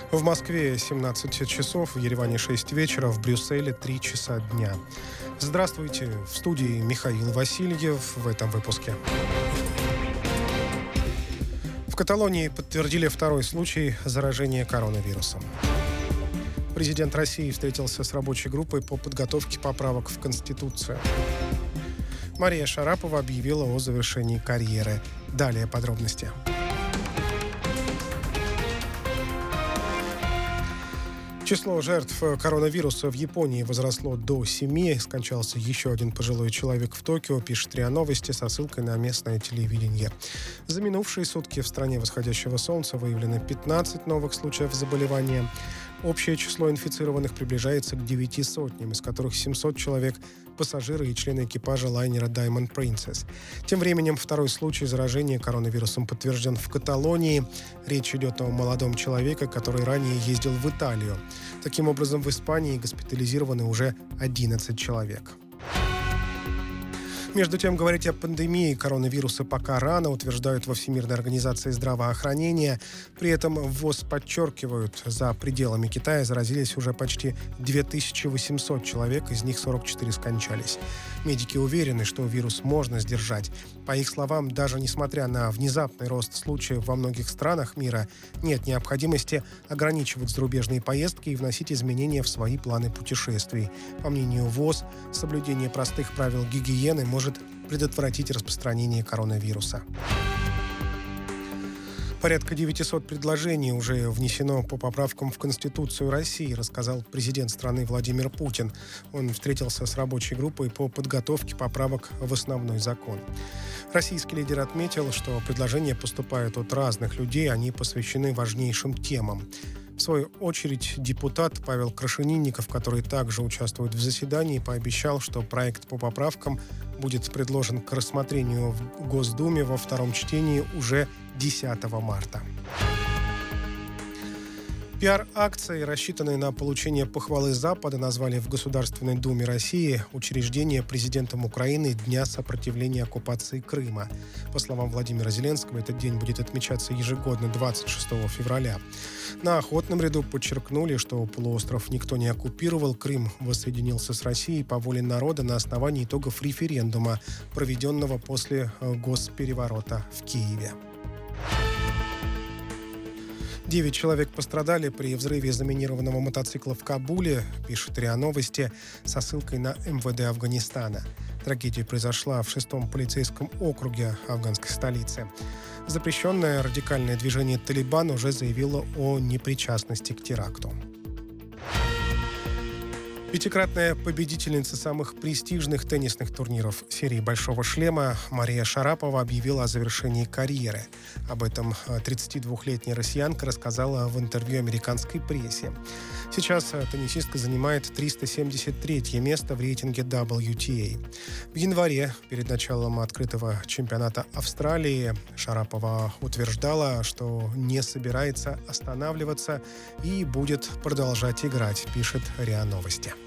В Москве 17 часов, в Ереване 6 вечера, в Брюсселе 3 часа дня. Здравствуйте, в студии Михаил Васильев в этом выпуске. В Каталонии подтвердили второй случай заражения коронавирусом. Президент России встретился с рабочей группой по подготовке поправок в Конституцию. Мария Шарапова объявила о завершении карьеры. Далее подробности. Число жертв коронавируса в Японии возросло до 7. Скончался еще один пожилой человек в Токио, пишет РИА Новости со ссылкой на местное телевидение. За минувшие сутки в стране восходящего солнца выявлено 15 новых случаев заболевания. Общее число инфицированных приближается к 900, из которых 700 человек – пассажиры и члены экипажа лайнера Diamond Princess. Тем временем второй случай заражения коронавирусом подтвержден в Каталонии. Речь идет о молодом человеке, который ранее ездил в Италию. Таким образом, в Испании госпитализированы уже 11 человек. Между тем, говорить о пандемии коронавируса пока рано, утверждают во Всемирной организации здравоохранения. При этом в ВОЗ подчеркивают, за пределами Китая заразились уже почти 2800 человек, из них 44 скончались. Медики уверены, что вирус можно сдержать. По их словам, даже несмотря на внезапный рост случаев во многих странах мира, нет необходимости ограничивать зарубежные поездки и вносить изменения в свои планы путешествий. По мнению ВОЗ, соблюдение простых правил гигиены может предотвратить распространение коронавируса. Порядка 900 предложений уже внесено по поправкам в Конституцию России, рассказал президент страны Владимир Путин. Он встретился с рабочей группой по подготовке поправок в основной закон. Российский лидер отметил, что предложения поступают от разных людей, они посвящены важнейшим темам. В свою очередь, депутат Павел Крашенинников, который также участвует в заседании, пообещал, что проект по поправкам будет предложен к рассмотрению в Госдуме во втором чтении уже 10 марта. Пиар-акции, рассчитанные на получение похвалы Запада, назвали в Государственной Думе России учреждение президентом Украины Дня сопротивления оккупации Крыма. По словам Владимира Зеленского, этот день будет отмечаться ежегодно 26 февраля. На охотном ряду подчеркнули, что полуостров никто не оккупировал, Крым воссоединился с Россией по воле народа на основании итогов референдума, проведенного после госпереворота в Киеве. 9 человек пострадали при взрыве заминированного мотоцикла в Кабуле, пишет РИА Новости со ссылкой на МВД Афганистана. Трагедия произошла в 6-м полицейском округе афганской столицы. Запрещенное радикальное движение «Талибан» уже заявило о непричастности к теракту. Пятикратная победительница самых престижных теннисных турниров серии «Большого шлема» Мария Шарапова объявила о завершении карьеры. Об этом 32-летняя россиянка рассказала в интервью американской прессе. Сейчас теннисистка занимает 373 место в рейтинге WTA. В январе, перед началом открытого чемпионата Австралии, Шарапова утверждала, что не собирается останавливаться и будет продолжать играть, пишет РИА Новости.